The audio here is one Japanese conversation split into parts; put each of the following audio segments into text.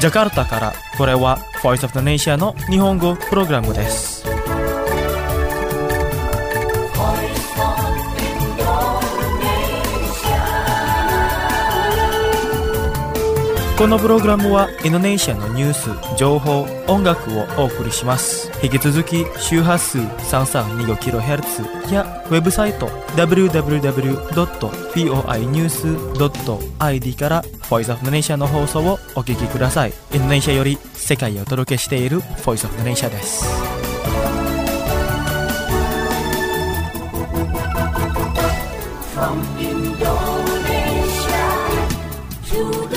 ジャカルタから。これは Voice of the Nation の日本語プログラムです。このプログラムはインドネシアのニュース、情報、音楽をお送りします。引き続き周波数 3325kHz やウェブサイト www.voinews.id から Voice of the Nation の放送をお聞きください。インドネシアより世界へお届けしている Voice of the Nation です。From Indonesia to the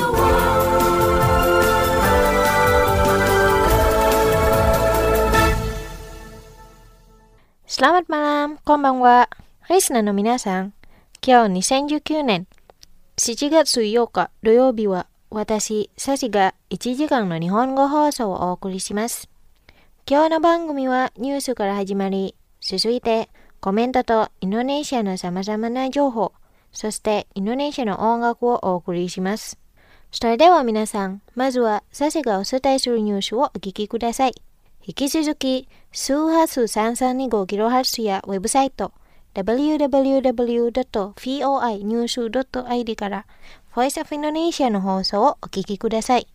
Selamat malam, konbanwa. Listenerの皆さん、今日2019年7月8日土曜日は私、サシが1時間の日本語放送をお送りします。今日の番組はニュースから始まり、続いてコメントとインドネシアの様々な情報、そしてインドネシアの音楽をお送りします。それでは皆さん、まずはサシがお伝えするニュースをお聞きください。引き続き、周波数 3325kHz やウェブサイト www.voinews.id から Voice of Indonesia の放送をお聞きください。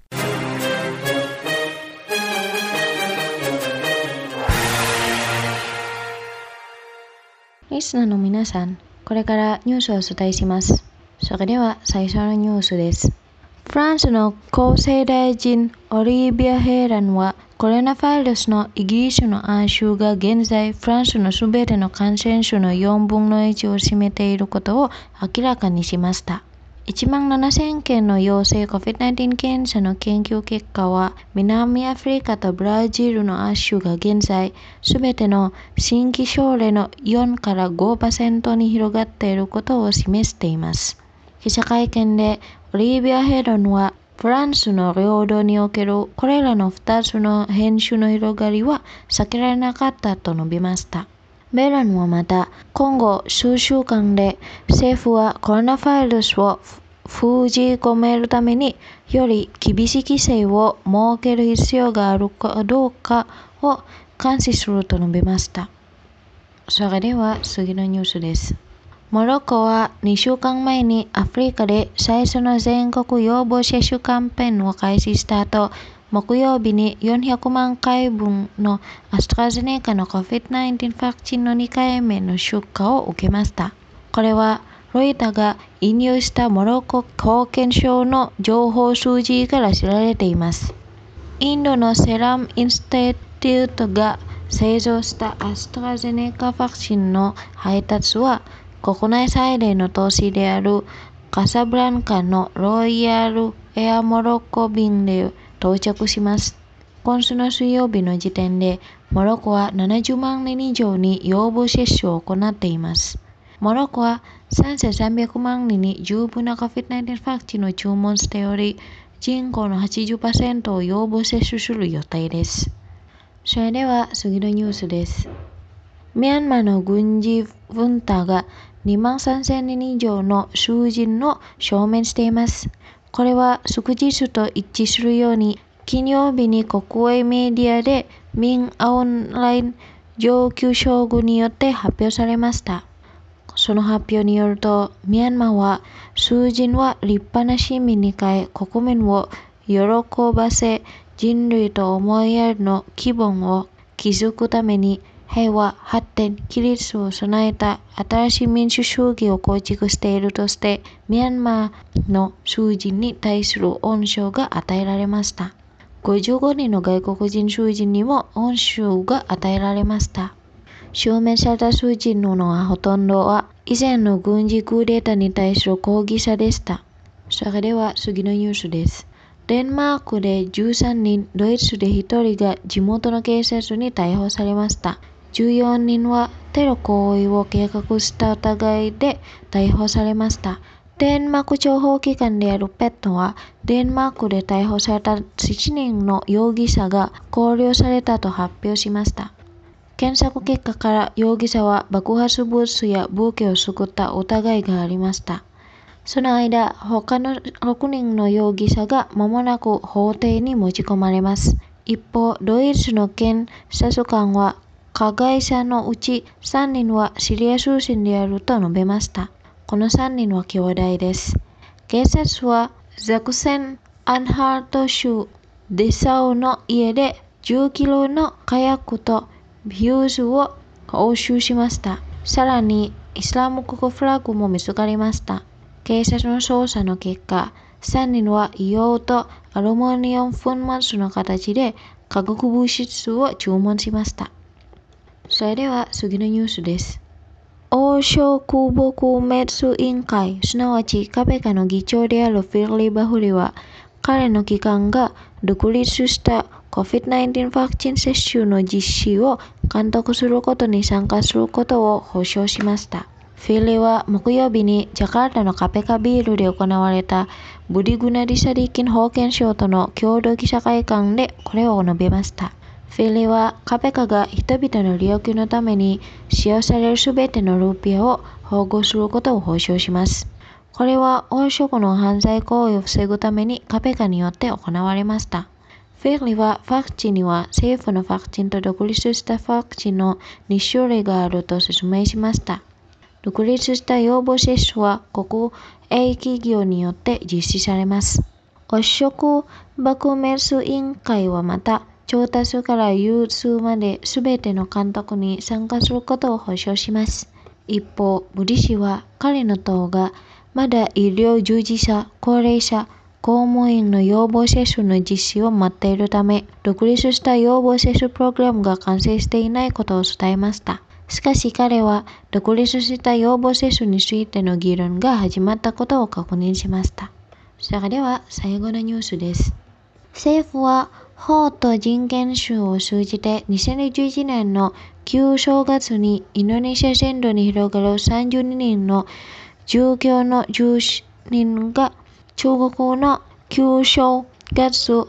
リスナーの皆さん、これからニュースをお伝えします。それでは最初のニュースです。フランスの厚生大臣オリビア・ヘイランはコロナウイルスのイギリスの亜種が現在フランスのすべての感染者の4分の1を占めていることを明らかにしました。17,000件の陽性 COVID-19 検査の研究結果は南アフリカとブラジルの亜種が現在すべての新規症例の4から 5% に広がっていることを示しています。記者会見でオリビア・ヘイロンはフランスの領土におけるこれらの2つの変種の広がりは避けられなかったと述べました。ベランはまた、今後数週間で政府はコロナウイルスを封じ込めるためにより厳しい規制を設ける必要があるかどうかを監視すると述べました。それでは次のニュースです。モロッコは2週間前にアフリカで最初の全国予防接種キャンペーンを開始した後、木曜日に400万回分のアストラゼネカの COVID-19 ワクチンの2回目の出荷を受けました。これはロイターが引用したモロッコ保健省の情報数字から知られています。インドのセラムインスティテュートが製造したアストラゼネカワクチンの配達は国内最大の都市であるカサブランカのロイヤルエアモロッコ便で到着します。今週の水曜日の時点で、モロッコは70万人以上に予防接種を行っています。モロッコは3300万人に十分な COVID-19 ワクチンを注文しており、人口の 80% を予防接種する予定です。それでは次のニュースです。ミャンマーの軍事軍隊が23,000人以上の囚人を証明しています。これは祝日と一致するように、金曜日に国営メディアで民オンライン上級将軍によって発表されました。その発表によると、ミャンマーは囚人は立派な市民に変え、国民を喜ばせ、人類と思いやりの基盤を築くために平和、発展、規律を備えた新しい民主主義を構築しているとして、ミャンマーの囚人に対する恩賞が与えられました。55人の外国人囚人にも恩賞が与えられました。証明された囚人のほとんどは以前の軍事クーデターに対する抗議者でした。それでは次のニュースです。デンマークで13人、ドイツで1人が地元の警察に逮捕されました。14人はテロ行為を計画した疑いで逮捕されました。デンマーク諜報機関であるペットは、デンマークで逮捕された7人の容疑者が拘留されたと発表しました。検索結果から容疑者は爆発物や武器を作った疑いがありました。 その間、他の6人の容疑者が間もなく法廷に持ち込まれます。一方、ドイツの検察官は加害者のうち3人はシリア出身であると述べました。この3人は兄弟です。警察はザクセン・アンハルト州デサウの家で10キロの火薬とフューズを押収しました。さらにイスラム国フラッグも見つかりました。警察の捜査の結果、3人は硫黄とアルミニウム粉末の形で化学物質を注文しました。それでは次のニュースです。欧州空母滅委員会、すなわちカペカの議長であるフィリ・バフリは、彼の機関が独立した COVID-19 ワクチン接種の実施を監督することに参加することを保証しました。フィリは木曜日にジャカルタのカペカビールで行われたブディグナディサディキン保健省との共同記者会見でこれを述べました。フィリはカペカが人々の利益のために使用されるすべてのルピアを保護することを保証します。これは欧州の犯罪行為を防ぐためにカペカによって行われました。フィリはワクチンには政府のワクチンと独立したワクチンの2種類があると説明しました。独立した予防接種は国営企業によって実施されます。汚職撲滅委員会はまた、調達から流通まで全ての監督に参加することを保証します。一方、ブリ氏は彼の党がまだ医療従事者、高齢者、公務員の予防接種の実施を待っているため、独立した予防接種プログラムが完成していないことを伝えました。しかし彼は独立した予防接種についての議論が始まったことを確認しました。それでは最後のニュースです。政府は法と人権州を通じて2011年の旧正月にインドネシア全土に広がる32人の宗教の10人が中国の旧正月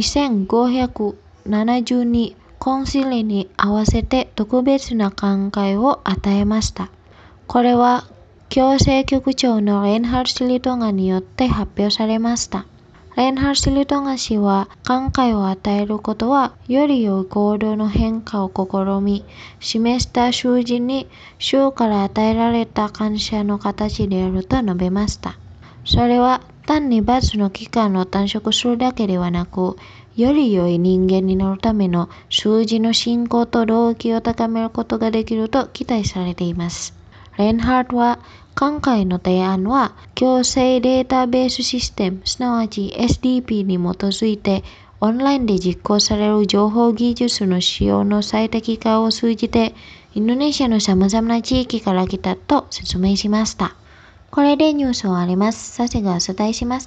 2572コンシリに合わせて特別な寛解を与えました。これは行政局長のレンハルト・シリトガによって発表されました。レンハルト・シリトガ氏は寛解を与えることはより良い行動の変化を試み、示した数字に州から与えられた感謝の形であると述べました。それは単に罰の期間を短縮するだけではなく、より良い人間になるための数字の信仰と動機を高めることができると期待されています。レンハルトは、今回の提案は、行政データベースシステム、すなわち SDP に基づいて、オンラインで実行される情報技術の使用の最適化を通じて、インドネシアの様々な地域から来たと説明しました。これでニュースを終わります。サセがお伝えしました。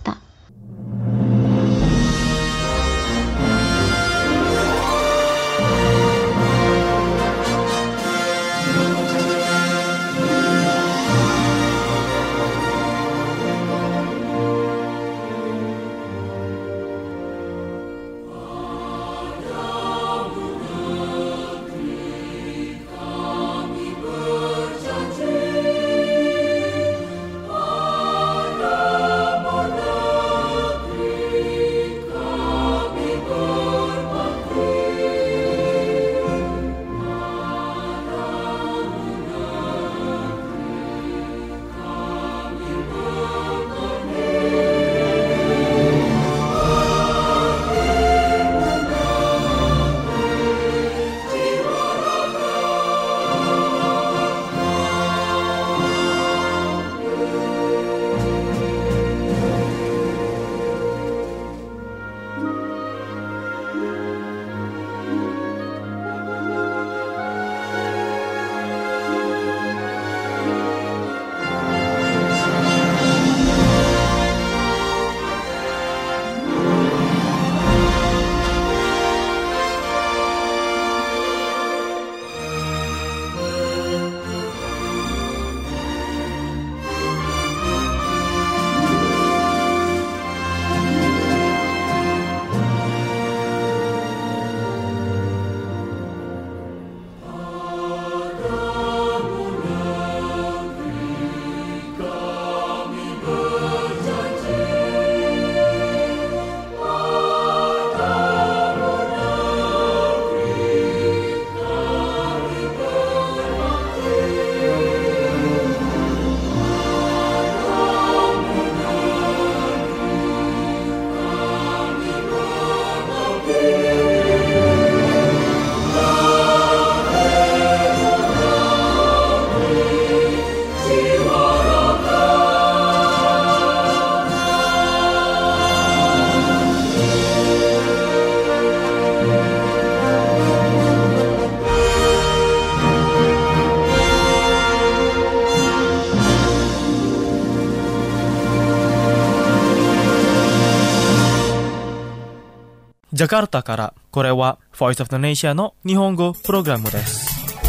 ジャカルタから。これは Voice of the Nation の日本語プログラムです。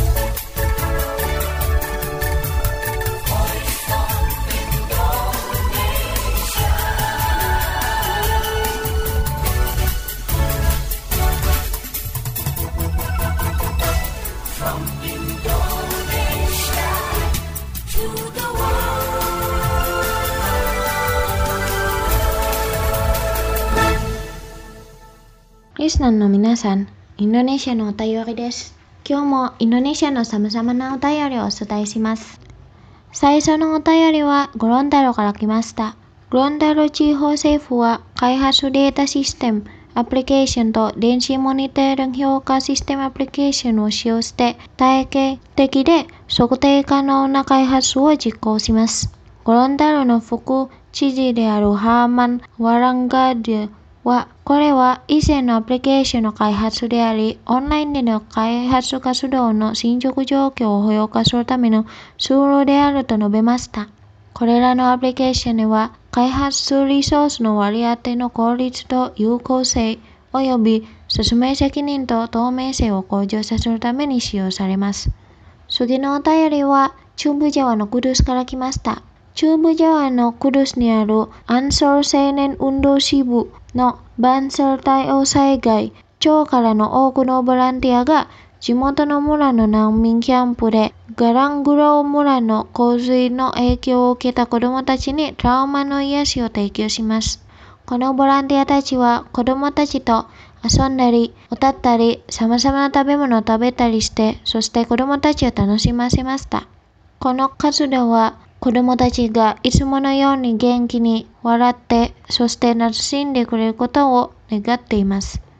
リスナーの皆さん、インドネシアのお便りです。今日もインドネシアの様々なお便りをお伝えします。最初のお便りはゴロンダロから来ました。ゴロンダロ地方政府は開発データシステム、アプリケーションと電子モニタリング評価システムアプリケーションを使用して体系的で測定可能な開発を実行します。ゴロンダロの副知事であるハーマン・ワランガディは、これは以前のアプリケーションの開発であり、オンラインでの開発活動の進捗状況を評価するためのツールであると述べました。これらのアプリケーションでは、開発リソースの割り当ての効率と有効性、および説明責任と透明性を向上させるために使用されます。次のお便りは、中部ジャワのクドゥスから来ました。中部ジャワのクドゥスにあるアンソー青年運動支部のバンサル対応災害庁からの多くのボランティアが地元の村の難民キャンプでガラングロー村の洪水の影響を受けた子どもたちにトラウマの癒しを提供します。このボランティアたちは子どもたちと遊んだり歌ったり様々な食べ物を食べたりして、そして子どもたちを楽しませました。この活動は子どもたちがいつものように元気に笑って、そして楽しんでくれることを願っています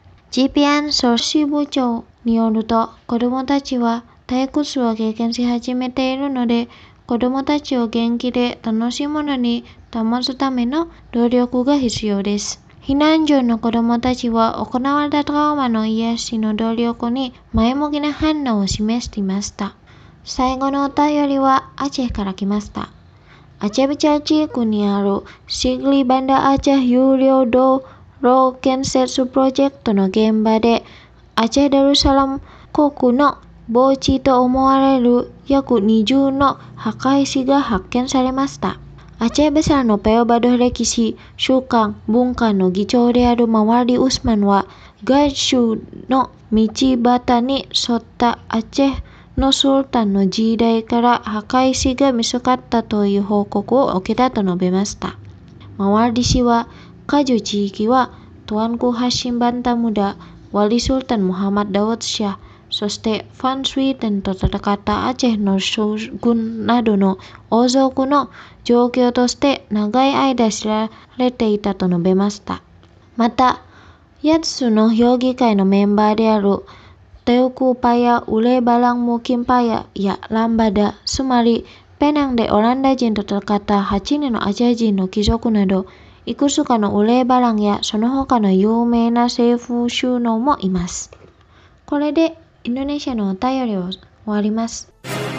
。GPN 総支部長によると、子どもたちは退屈を経験し始めているので、子どもたちを元気で楽しいものに保つための努力が必要です。避難所の子どもたちは行われたトラウマの癒しの努力に前向きな反応を示していました。最後のお便りはアチェから来ました。アチェビチャ地区にあるシグリバンダアチェ有料道路建設プロジェクトの現場でアチェダルサラム国の墓地と思われる約20の墓石が発見されました。アチェベサのペオバド歴史、習慣、文化の議長であるマワリ・ウスマンは、ガイシュの道端に沿ったアチェのスルタンの時代から墓石が見つかったという報告を受けたと述べました。マワリ氏は、カジュ地域はTuanku Hashim Bantamuda、ワリスルタンムハマッダウッシャ、そしてファンスウィーテンと戦ったアチェの将軍などの王族の状況として長い間知られていたと述べました。また、8つの評議会のメンバーであるTeuku Paya Ule Balang Mukim Paya ya Lambada、つまりペナンでオランダ人と戦った8人のアジア人の貴族など、いくつかのウレーバランやその他の有名な政府首脳もいます。これでインドネシアのお便りを終わります。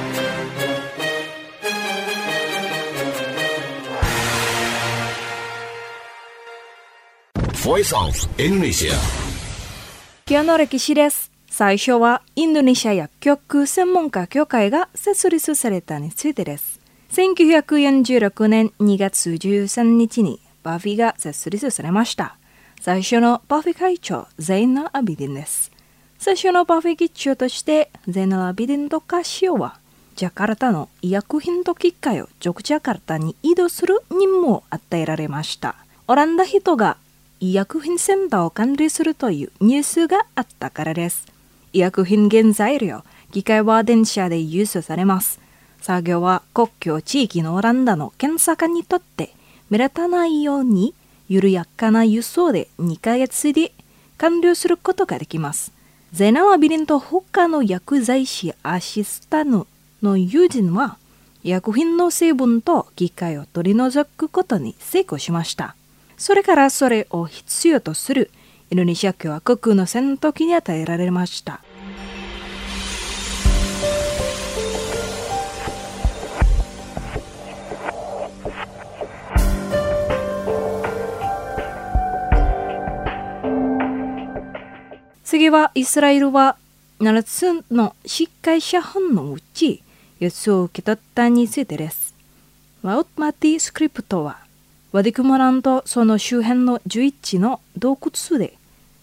Voice of Indonesia。 今日の歴史です。最初はインドネシア薬局専門家協会が設立されたについてです。1946年2月13日にバフィが設立されました。最初のバフィ会長、ゼイナル・アビディンです。最初のバフィ議長としてゼイナル・アビディンとカシオは、ジャカルタの医薬品と機械をジョクジャカルタに移動する任務を与えられました。オランダ人が医薬品センターを管理するというニュースがあったからです。医薬品原材料、機械は電車で輸送されます。作業は国境地域のオランダの検査官にとって目立たないように緩やかな輸送で2ヶ月で完了することができます。ゼナワビリンと他の薬剤師アシスタントの友人は医薬品の成分と機械を取り除くことに成功しました。それからそれを必要とするインドネシア共和国の戦闘機に与えられました。 次はイスラエルは7つの司会者班のうち4つを受け取ったについてです。ワウトマティスクリプトはワディクモランとその周辺の11の洞窟で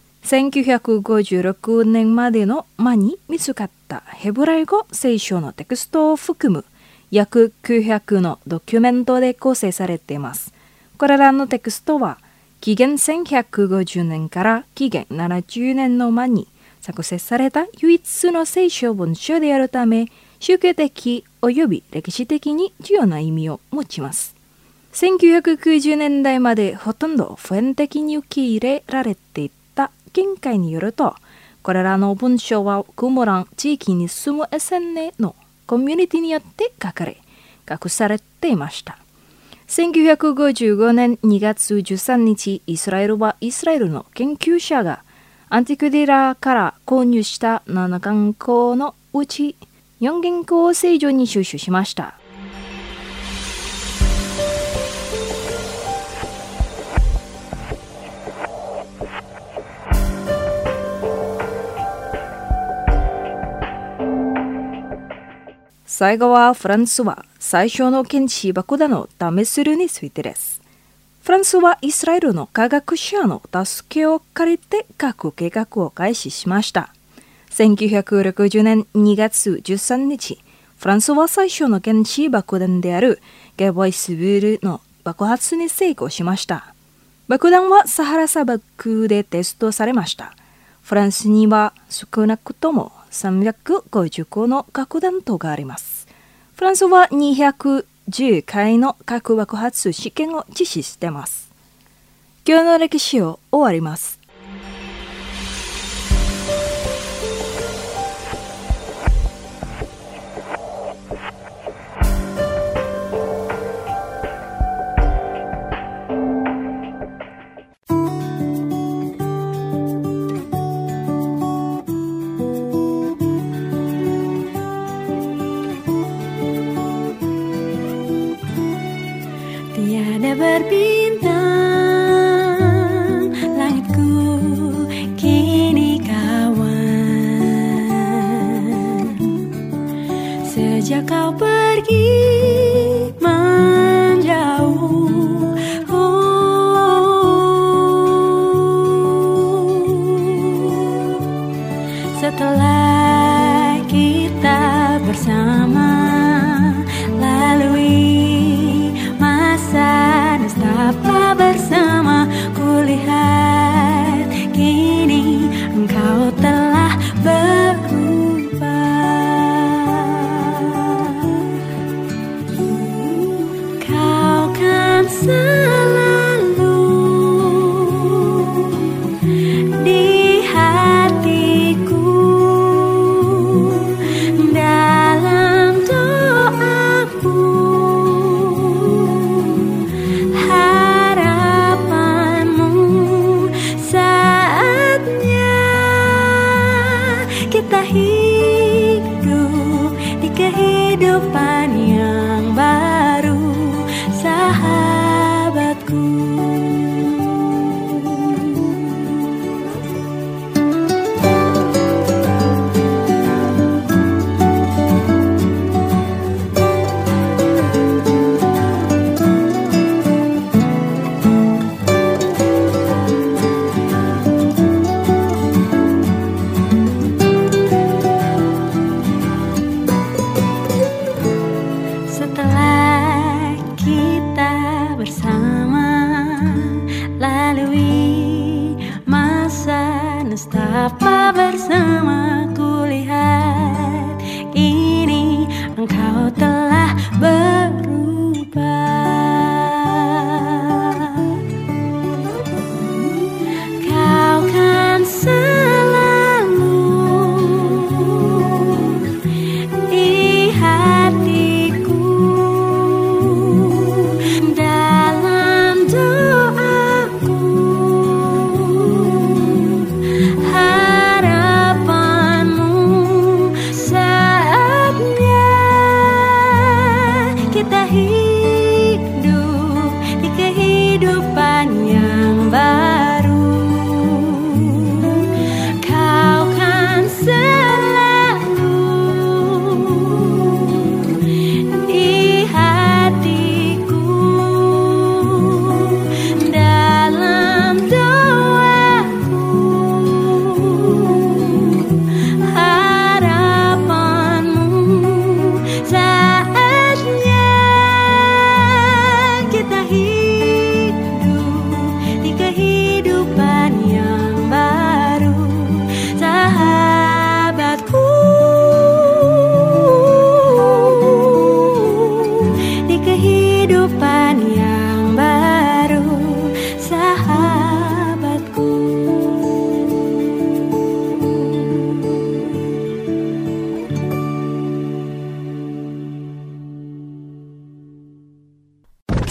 1956年までの間に見つかったヘブライ語聖書のテクストを含む約900のドキュメントで構成されています。これらのテクストは紀元1150年から紀元70年の間に作成された唯一の聖書文書であるため、宗教的及び歴史的に重要な意味を持ちます。1990年代までほとんど普遍的に受け入れられていた見解によると、これらの文章はクモラン地域に住む SNA のコミュニティによって書かれ、隠されていました。1955年2月13日、イスラエルはイスラエルの研究者がアンティクディラから購入した7原稿のうち4原稿を聖書に収集しました。最後はフランスは最初の原子爆弾を試するについてです。フランスはイスラエルの科学者の助けを借りて核計画を開始しました。1960年2月13日、フランスは最初の原子爆弾であるゲボイスブールの爆発に成功しました。爆弾はサハラ砂漠でテストされました。フランスには少なくとも350個の核弾頭があります。フランスは210回の核爆発試験を実施しています。今日の歴史を終わります。 Tiada berbintang langitku kini kawan. Sejak kau pergi menjauh, setelah kita bersama lalui nestapa bersama, kulihat kini engkau telah berubah. Kau kan selalu di hatiku, dalam doaku. Kita hidup di kehidupan yang baru, sahabatku.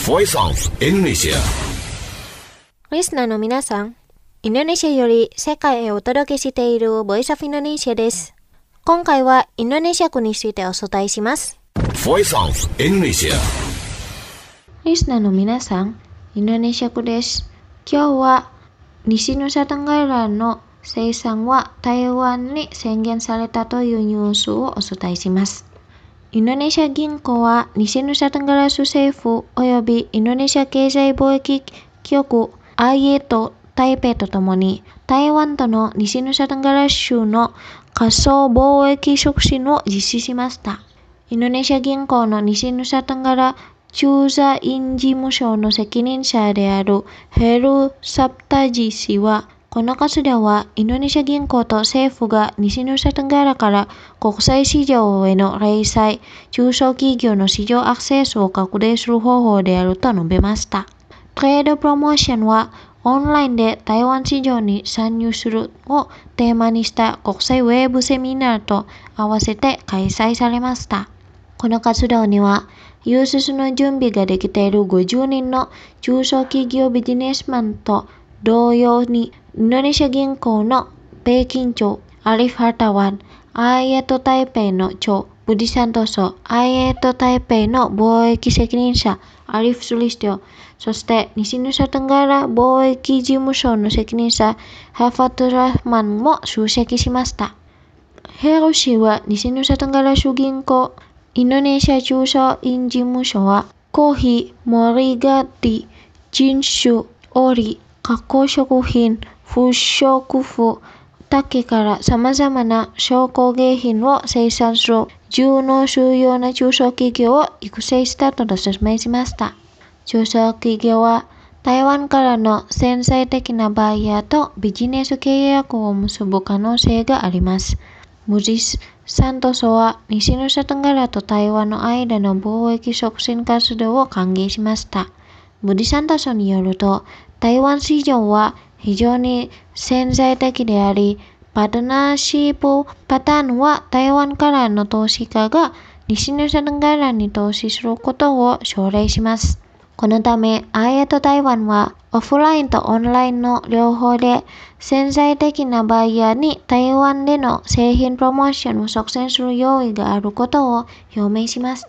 Voice of Indonesia。 リスナーの皆さん、インドネシアより世界へお届けしている Voice of Indonesia です。今回はインドネシア語についてお伝えします。 Voice of Indonesia。 リスナーの皆さん、インドネシア語です。今日は西ヌサテンガラの生産は台湾に宣言されたというニュースをお伝えします。インドネシア銀行は西ヌサテンガラ州政府及びインドネシア経済貿易局 IA と台北とともに台湾との西ヌサテンガラ州の仮想貿易促進を実施しました。インドネシア銀行の西ヌサテンガラ駐在員事務所の責任者であるヘル・サプタジ氏は、この活動はインドネシア銀行と政府が西ヌサテンガラから国際市場への零細、中小企業の市場アクセスを拡大する方法であると述べました。トレードプロモーションはオンラインで台湾市場に参入するをテーマにした国際ウェブセミナーと合わせて開催されました。この活動には、融資の準備ができている50人の中小企業ビジネスマンと同様にインドネシア銀行の北京庁アリフ・ハタワン、IA と台北の庁ブディサントソ、IA と台北の貿易責任者アリフ・スリスティオ、そして西ヌサテンガラ貿易事務所の責任者ハファト・ラフマンも出席しました。ヘル氏は西ヌサテンガラ州銀行インドネシア中小員事務所はコーヒー、森ガティ、人種、織、加工食品、不織布、竹から様々な小工芸品を生産する10の主要な中小企業を育成したと説明しました。中小企業は台湾からの潜在的なバイヤーとビジネス契約を結ぶ可能性があります。ブディサントソは西ヌサテンガラと台湾の間の貿易促進活動を歓迎しました。ブディサントソによると、台湾市場は非常に潜在的であり、パートナーシップパターンは台湾からの投資家が西ヌサテンガラに投資することを奨励します。このため、IAと台湾はオフラインとオンラインの両方で潜在的なバイヤーに台湾での製品プロモーションを促進する用意があることを表明しました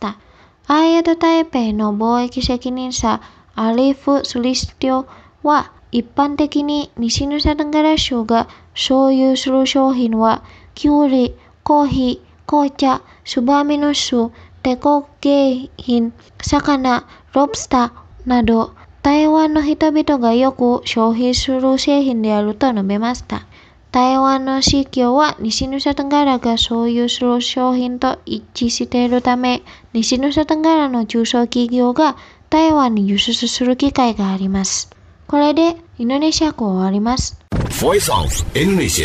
。IAと台北の貿易責任者アリフ・スリスティオは一般的に西ヌサテンガラ州が所有する商品はキュウリ、コーヒー、紅茶、スバミの酢、手工芸品、魚、ロブスターなど台湾の人々がよく消費する製品であると述べました。台湾の市況は西ヌサテンガラが所有する商品と一致しているため、西ヌサテンガラの中小企業が台湾に輸出する機会があります。これでインドネシア語を終わります。 Voice of Indonesia。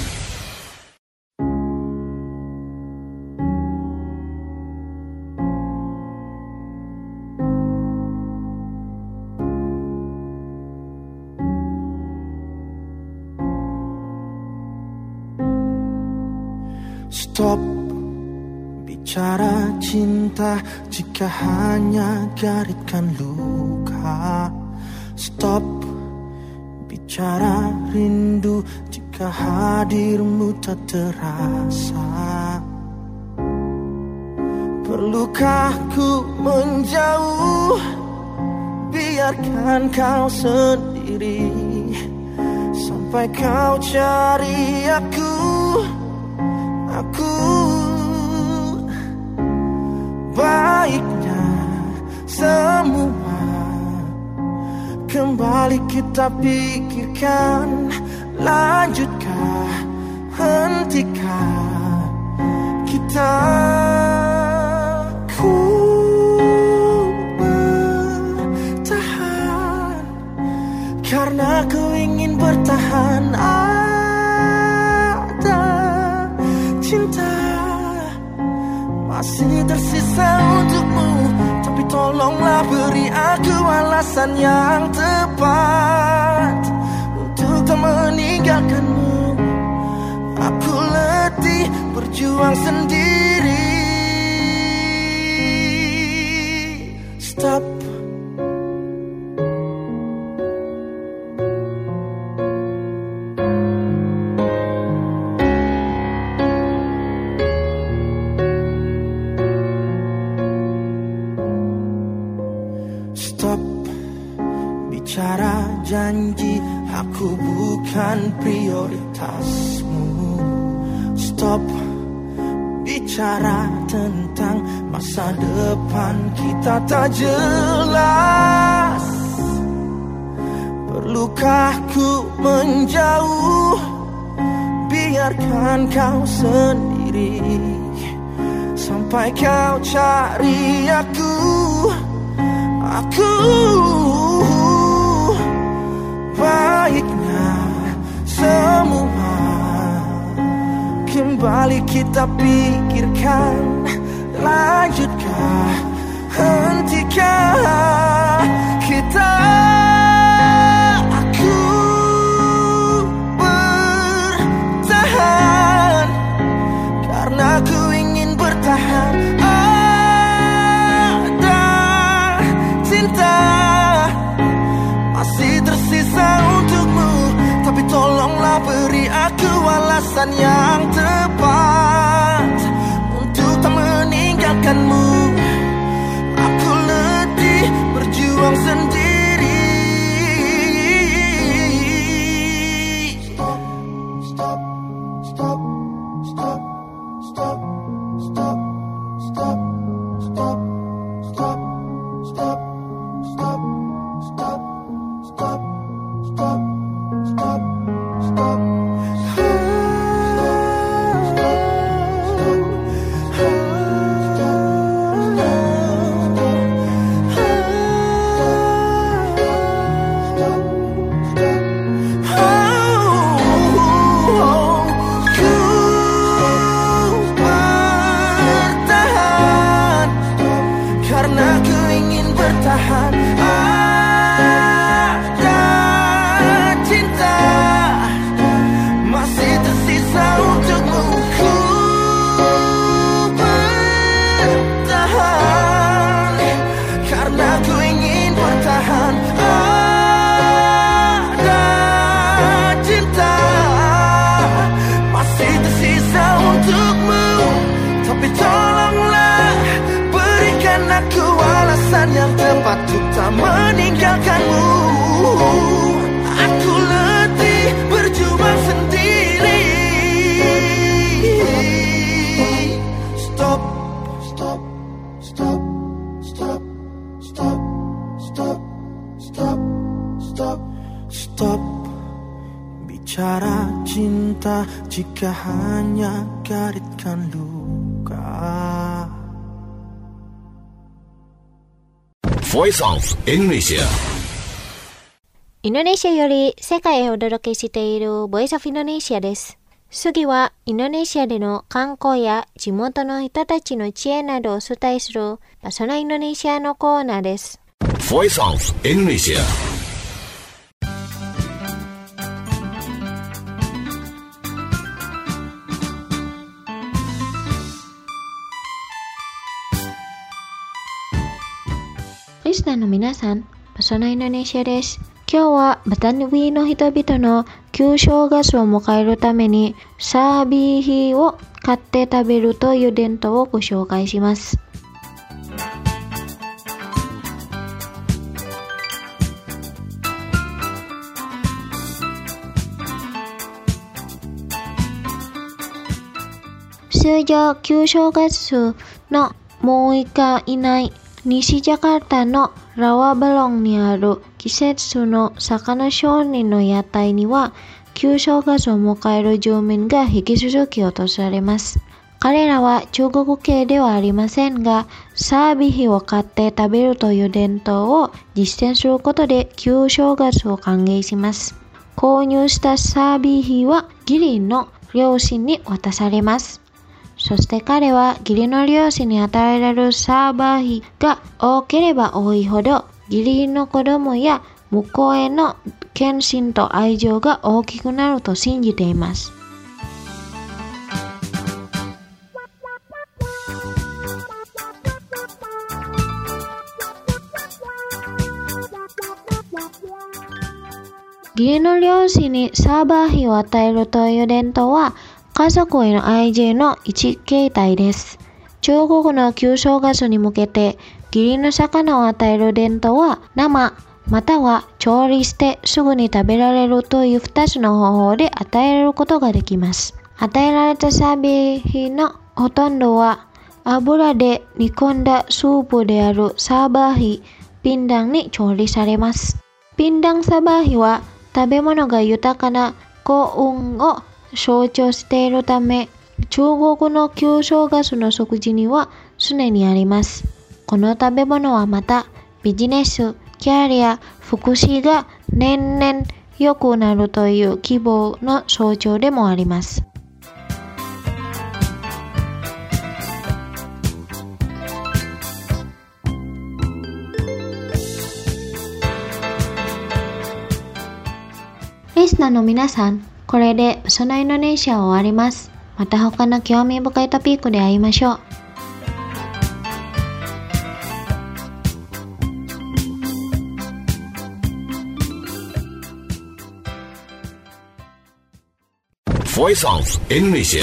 Stop bicara cinta jika hanya garitkan luka. Stop bicara rindu jika hadirmu tak terasa. Perlukah ku menjauh, biarkan kau sendiri sampai kau cari aku. Baiknya semua kembali kita pikirkan. Lanjutkah, hentikah kita? Ku bertahan karena ku ingin bertahan. Ada cinta masih tersisa untukmu, tapi tolonglah beri aku alasan yang tepat untuk tak meninggalkanmu. Aku letih berjuang sendiri. Stop Stop bicara janji, aku bukan prioritasmu. Stop bicara tentang masa depan kita tak jelas. Perlukah ku menjauh? Biarkan kau sendiri sampai kau cari aku. Baiknya semua kembali kita pikirkan. Lanjutkah, hentikah kita? Aku bertahan karena ku ingin bertahan. Ada cinta masih tersisa untukmu, tapi tolonglah beri aku alasan yang tepat untuk tak meninggalkanmu. Aku letih berjuang sendiri. Stop, stop, stop, stop, stop, stop, stop, stop, stop, stop, stop, stop, stop, stop, stop, stop. Yang tepat untuk tak meninggalkanmu. Aku letih berjuang sendiri. Stop, stop, stop, stop, stop, stop, stop, stop, stop. Bicara cinta jika hanya garitkan luka. Voice of Indonesia. インドネシアより世界へお届けしているボイスオフインドネシアです。次はインドネシアでの観光や地元の人たちの知恵などをお伝えするパソナインドネシアのコーナーです。 Voice of Indonesia. Listenerの皆さん、パソナインドネシアです。今日はバタヌイの人々の旧正月を迎えるためにサービーヒーを買って食べるという伝統をご紹介します。通常旧正月の6日以内、西ジャカルタのラワバロンにある季節の魚商人の屋台には旧正月を迎える住民が引き続き訪れます。彼らは中国系ではありませんが、サービヒを買って食べるという伝統を実践することで旧正月を歓迎します。購入したサービヒは義理の両親に渡されます。そして彼は義理の両親に与えられるサーバー費が多ければ多いほど、義理の子供や向こうへの献身と愛情が大きくなると信じています。義理の両親にサーバー費を与えるという伝統は、家族への愛情の一形態です。中国の旧正月に向けて、 切りの魚を与える伝統は生または調理してすぐに食べられるという2つの方法で与えることができます。与えられたサビヒのほとんどは油で煮込んだスープであるサバヒ、ピンダンに調理されます。ピンダンサバヒは食べ物が豊かな幸運を象徴しているため、中国の旧正月の食事には常にあります。この食べ物はまたビジネス、キャリア、福祉が年々良くなるという希望の象徴でもあります。リスナーの皆さん、これでそのインドネシアは終わります。また他の興味深いトピックで会いましょう。 Voice of Indonesia.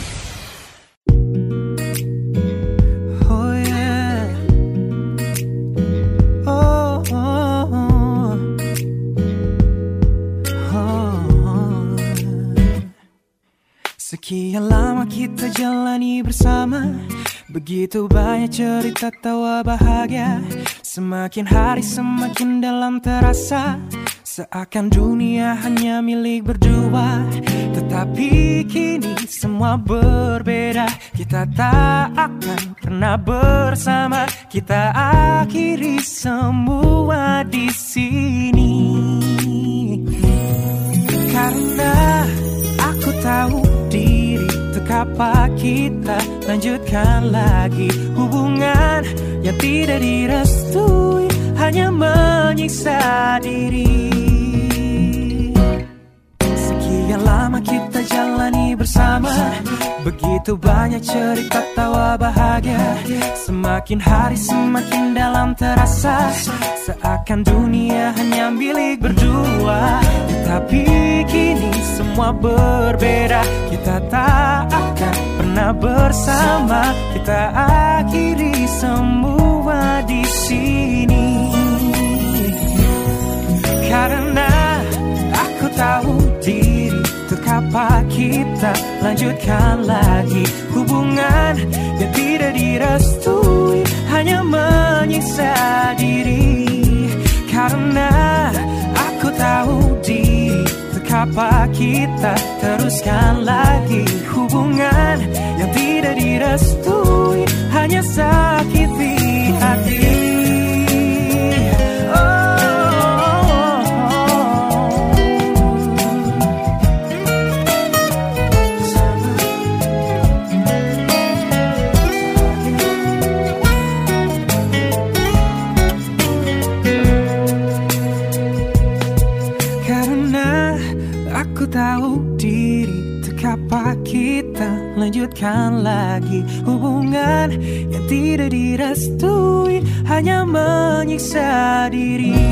Oh yeah. Oh, oh, oh. Oh. Sekian lama kita jalani bersama, begitu banyak cerita tawa bahagia. Semakin hari semakin dalam terasa, seakan dunia hanya milik berdua. Tetapi kini semua berbeda, kita tak akan pernah bersama. Kita akhiri semua di sini. Karena aku tahu diri, untuk apa kita lanjutkan lagi hubungan yang tidak direstui, hanya menyiksa diri. Sekian lama kita jalani bersama, begitu banyak cerita tawa bahagia. Semakin hari semakin dalam terasa, seakan dunia hanya milik berdua. Tetapi kini semua berbeda, kita tak akan pernah bersama. Kita akhiri semua di sini. Karena aku tahu diri, untuk apa kita lanjutkan lagi hubungan yang tidak direstui, hanya menyiksa diri. Karena aku tahu diri, untuk apa kita teruskan lagi hubungan yang tidak direstui, hanya sakiti hati. Tahu diri, untuk apa kita lanjutkan lagi hubungan yang tidak direstui, hanya menyiksa diri.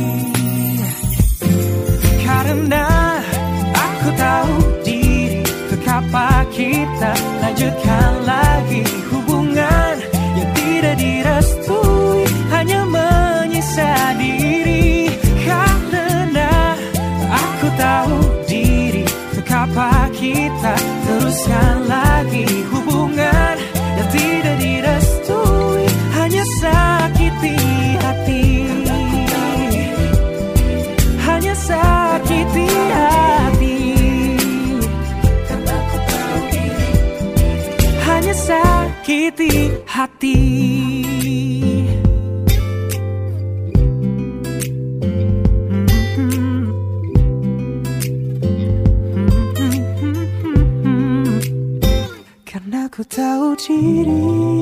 Karena aku tahu diri, untuk apa kita lanjutkan lagi hubungan yang tidak direstui, hanya menyiksa diri. Karena aku tahu apa kita teruskan lagi hubungan yang tidak direstui, hanya sakiti hati, hanya sakiti hati. Karena aku tahu diri, hanya sakiti hati. Aku tahu diri.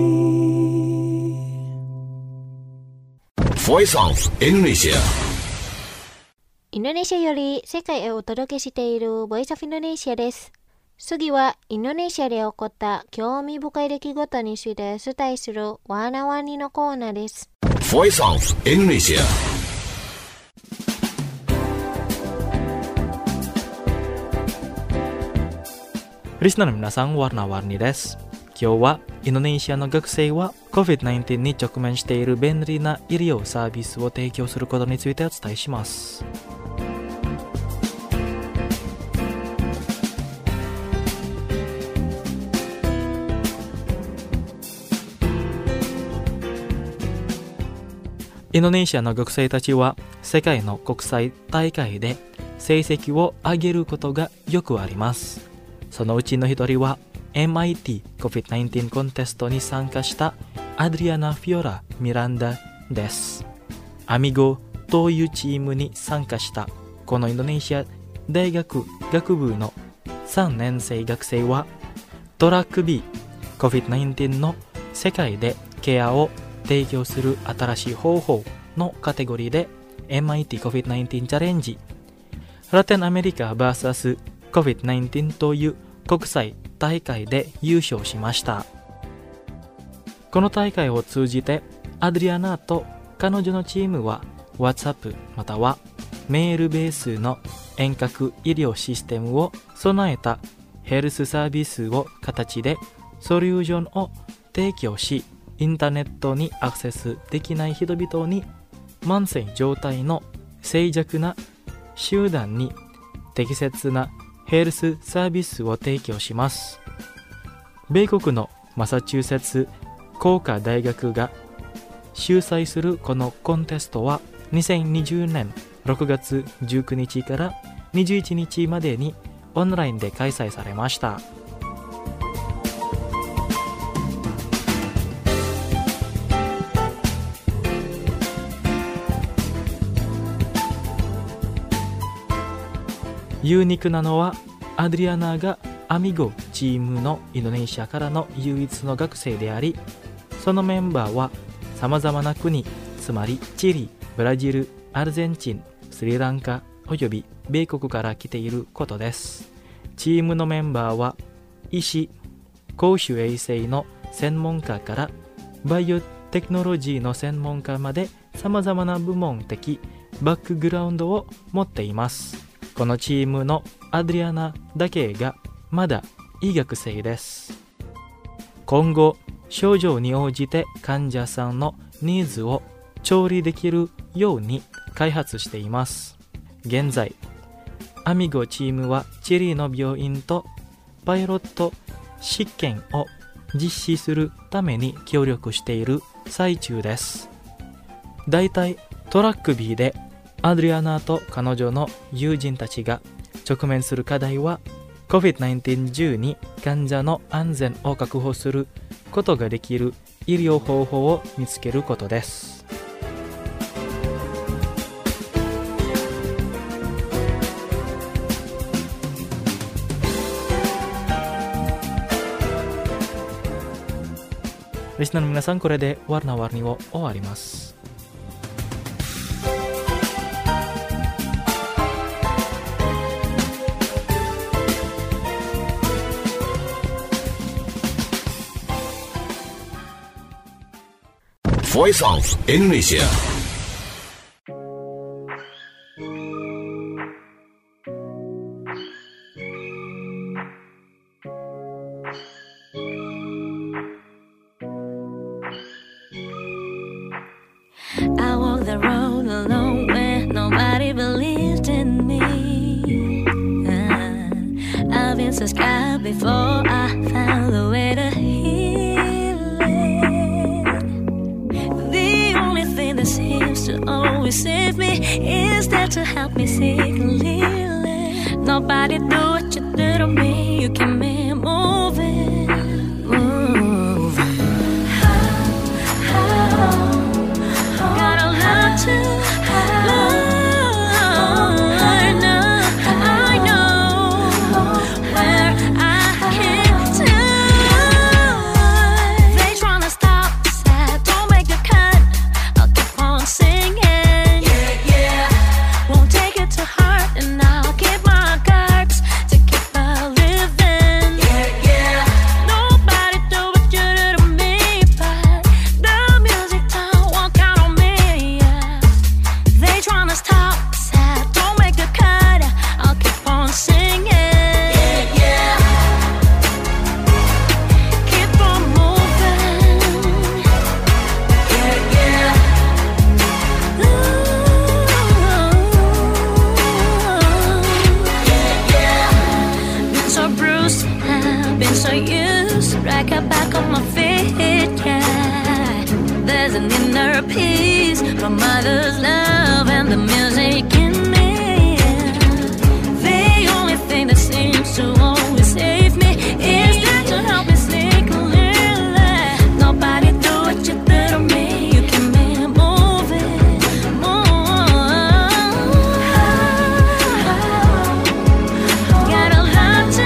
Voice of Indonesia. インドネシアより世界へお届けしているボイスオフインドネシアです。次はインドネシアで起こった興味深い出来事についてお伝えするワーナワニのコーナーです。 Voice of Indonesia. Listener minasan warna-warni des. 今日はインドネシアの学生は COVID-19 に直面している便利な医療サービスを提供することについてお伝えします。インドネシアの学生たちは世界の国際大会で成績を上げることがよくあります。そのうちの一人は MIT COVID-19 コンテストに参加したアドリアナ・フィオラ・ミランダです。アミゴというチームに参加したこのインドネシア大学学部の3年生学生はトラック B COVID-19 の世界でケアを提供する新しい方法のカテゴリーで MIT COVID-19 チャレンジラテンアメリカ vs COVID-19 という国際大会で優勝しました。この大会を通じてアドリアナと彼女のチームは WhatsApp またはメールベースの遠隔医療システムを備えたヘルスサービスを形でソリューションを提供し、インターネットにアクセスできない人々に慢性状態の脆弱な集団に適切なヘルスサービスを提供します。米国のマサチューセッツ工科大学が主催するこのコンテストは2020年6月19日から21日までにオンラインで開催されました。ユニークなのはアドリアナがアミゴチームのインドネシアからの唯一の学生であり、そのメンバーはさまざまな国、つまりチリ、ブラジル、アルゼンチン、スリランカおよび米国から来ていることです。チームのメンバーは医師、公衆衛生の専門家からバイオテクノロジーの専門家までさまざまな部門的バックグラウンドを持っています。このチームのアドリアナだけがまだ医学生です。今後、症状に応じて患者さんのニーズを調理できるように開発しています。現在、アミゴチームはチリの病院とパイロット試験を実施するために協力している最中です。だいたいトラック B でアドリアナと彼女の友人たちが直面する課題は COVID-19 中に患者の安全を確保することができる医療方法を見つけることです。リスナーの皆さん、これでワルナワルニを終わります。 Voice of Indonesia. I walked the road alone when nobody believed in me. I've been so scared before I found the way to heal it. The only thing that seems to always save me is there to help me see clearly. Nobody do what you do to me. You keep me moving, moving. Gotta learn to learn. I know where I came to. They tryna stop us, don't make a cut. I'll keep on singing. Yeah, yeah. Won't take it to heart, and I'll keep my guards to keep living. is an inner peace from mother's love and the music in me. The only thing that seems to always save me is that to help me sleep clearly. Nobody do what you did to me. You keep me moving, gotta learn to.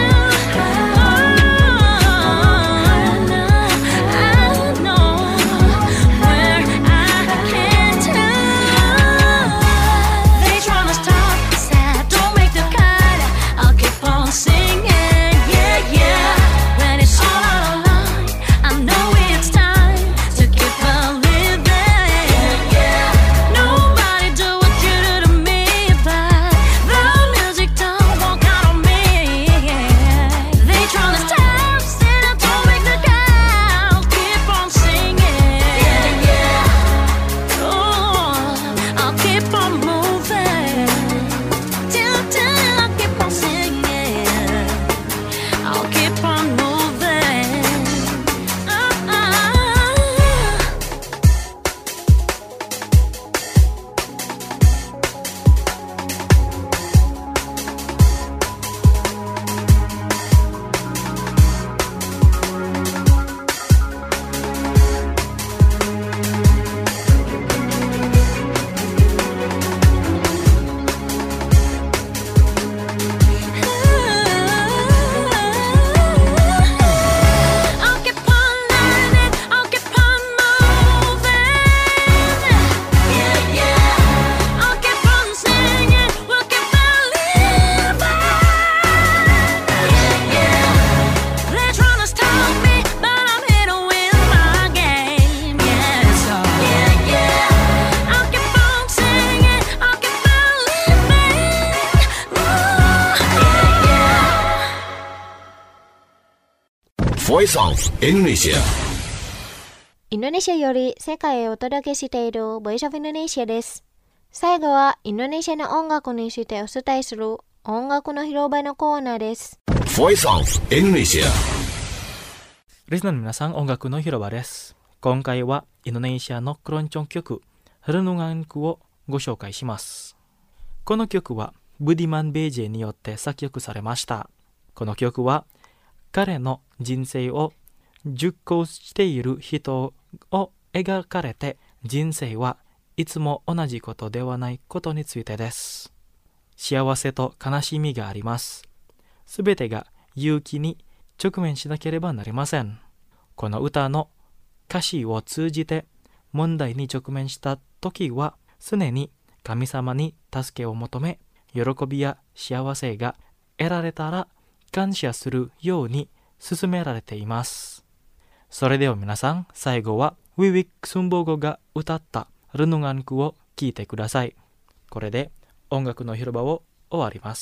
Voice of Indonesia。 インドネシアより世界へお届けしている Voice of Indonesia です。最後はインドネシアの音楽についてお伝えする音楽の広場のコーナーです。 Voice of Indonesia。 リスナーの皆さん、音楽の広場です。今回はインドネシアのクロンチョン曲、Renungankuをご紹介します。この曲はブディマン・ベージェによって作曲されました。この曲は彼の人生を熟考している人を描かれて、人生はいつも同じことではないことについてです。幸せと悲しみがあります。すべてが勇気に直面しなければなりません。この歌の歌詞を通じて問題に直面した時は常に神様に助けを求め、喜びや幸せが得られたら感謝するように勧められています。それでは皆さん、最後はウィウィック・スンボゴが歌ったRenungankuを聴いてください。これで音楽の広場を終わります。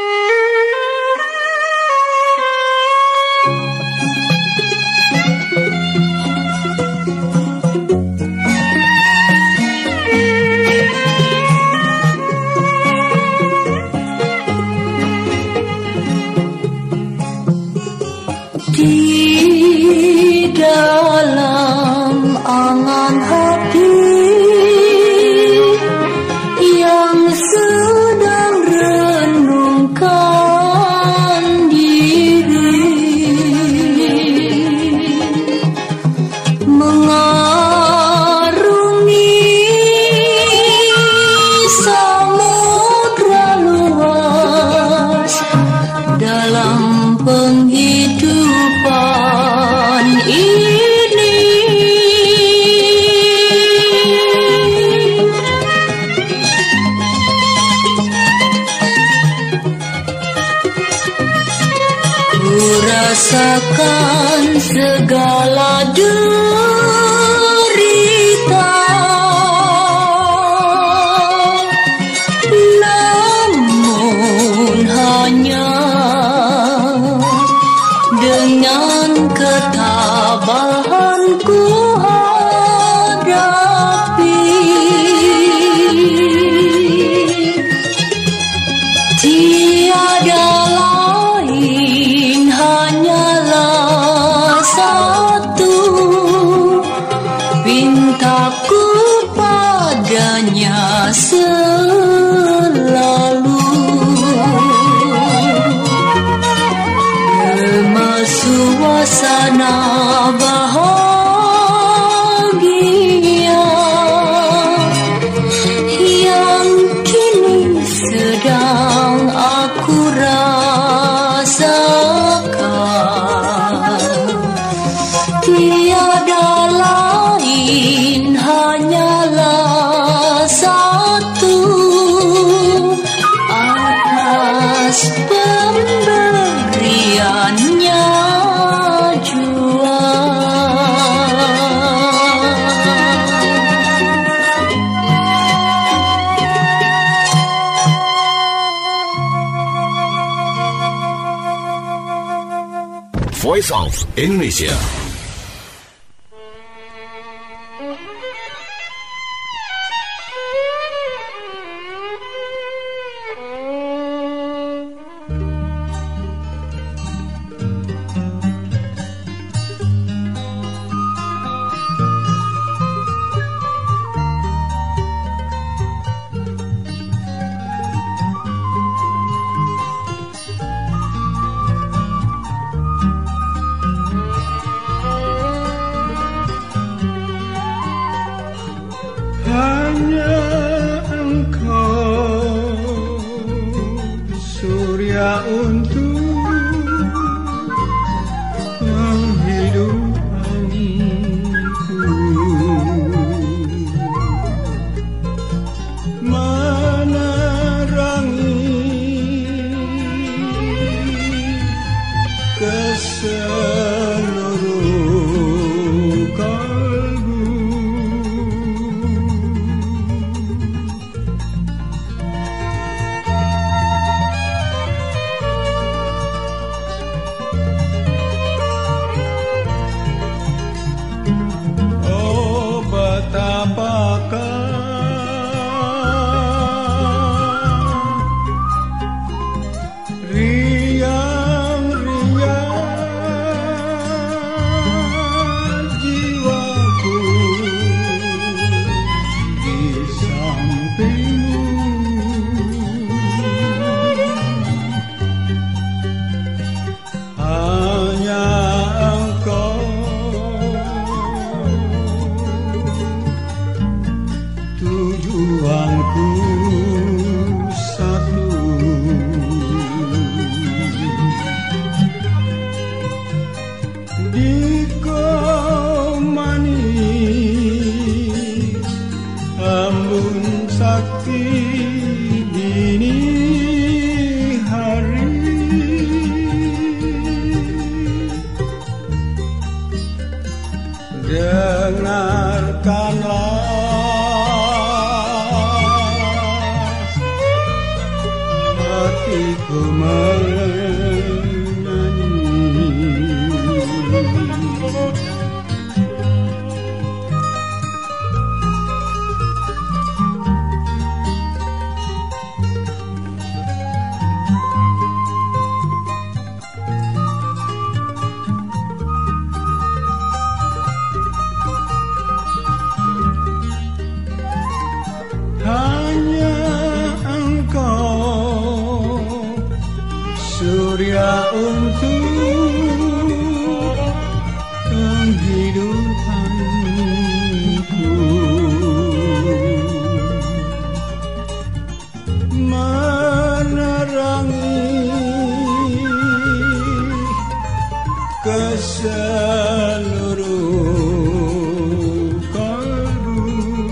Di dalam angan hati yang sedang renungkan diri, mengarungi samudra luas dalam penghidupan ini. Ku rasakan segala derita, namun hanya dengan ketabahan ku hadapi. Tiada lain hanyalah satu cintaku padanya selalu remah suasana bahagia yang kini sedang aku rasakan. Tiada lain hanyalah satu atas pemberiannya jua. Voice of Indonesia. Hanya engkau surya untuk penghidupanku, menerangi ke seluruh kalbu. tujuanku satu, di kau manis embun sakti dini hari, dengarkanlah hatiku hanya engkau surya untuk kehidupanku, menerangi ke seluruh kalbu.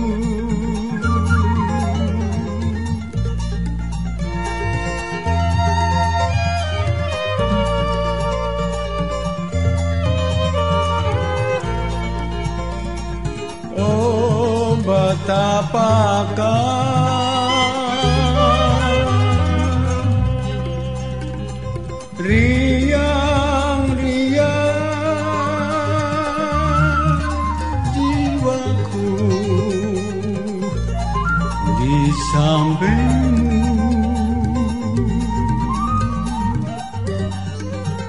Oh, betapakah riang-riang jiwaku di sampingmu,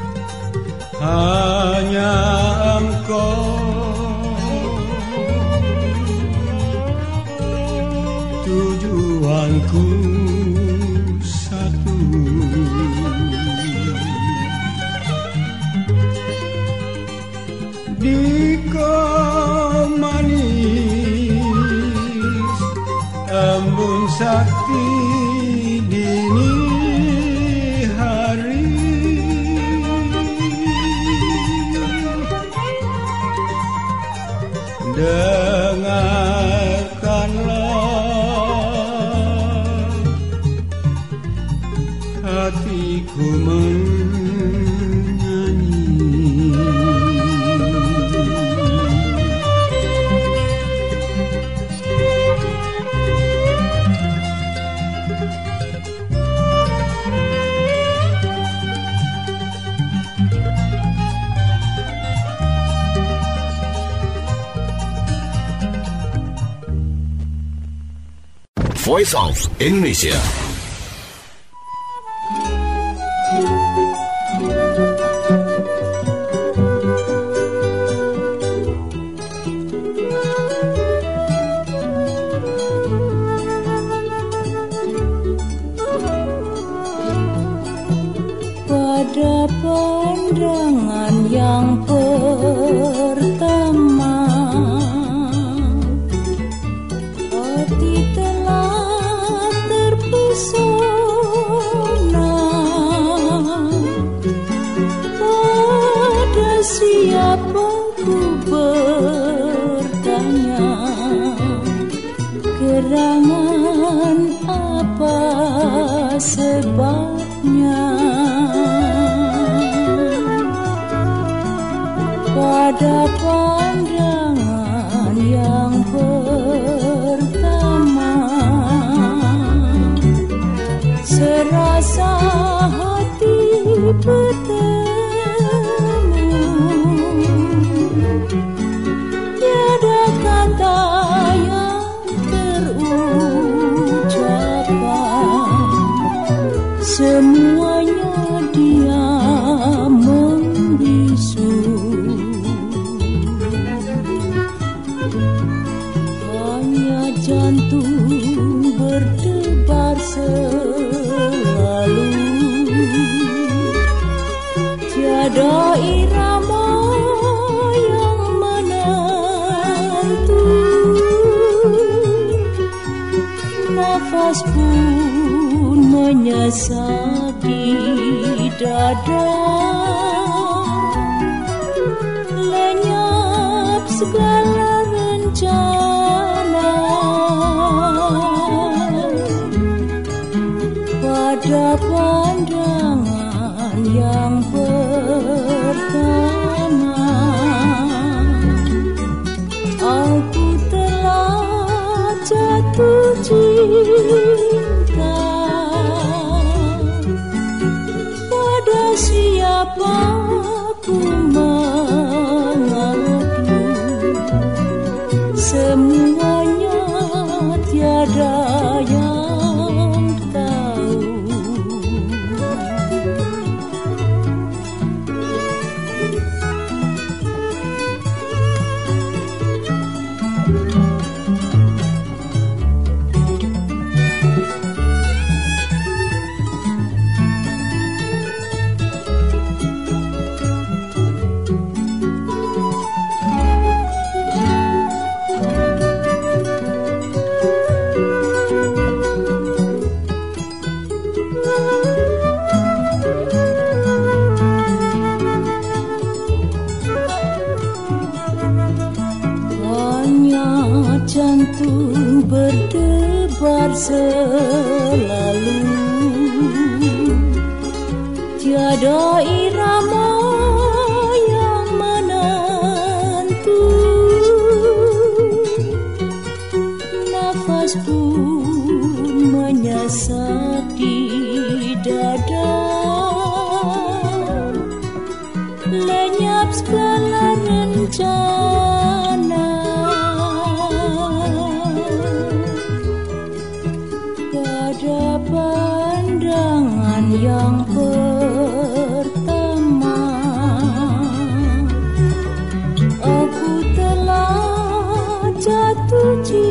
hanya engkau harapanku satu, di kau manis embun sakti dini hari, dengarkanlah hatiku menyanyi. Voice of Indonesia. Pada pandangan yang pertama, hati telah terpesona. Pada siapa ku bertanya, gerangan apa sebabnya? Pada pandangan yang pertama, serasa hati bertemu, tiada kata yang terucapkan, semuanya dia membisu. Jantung berdebar selalu, tiada irama yang menentu, nafas pun menyesak di dada, lenyap segala rencana. Pada pandangan yang pertama, aku telah jatuh cinta. Pada siapa ku mengadu, semuanya tiada yang tahu. Jantung berdebar selalu, tiada irama yang menentu, nafas pun menyesak di dada, lenyap segala rencana. Pada pandangan yang pertama, aku telah jatuh cinta.